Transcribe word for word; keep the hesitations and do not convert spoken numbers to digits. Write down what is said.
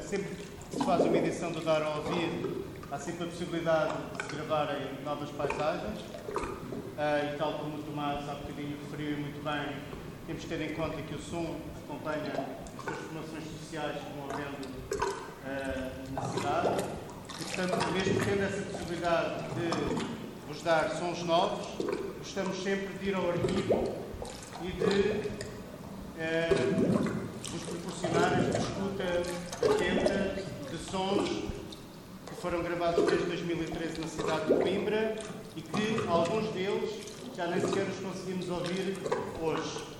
sempre que se faz uma edição do Dar a Ouvir, há sempre a possibilidade de se gravarem novas paisagens. Uh, e tal como o Tomás há bocadinho referiu muito bem, temos que ter em conta que o som acompanha as transformações sociais que vão havendo uh, na cidade. E, portanto, mesmo tendo essa possibilidade de vos dar sons novos, gostamos sempre de ir ao arquivo e de uh, vos proporcionar esta escuta atenta de sons que foram gravados desde dois mil e treze na cidade de Coimbra e que alguns deles já nem sequer os conseguimos ouvir hoje.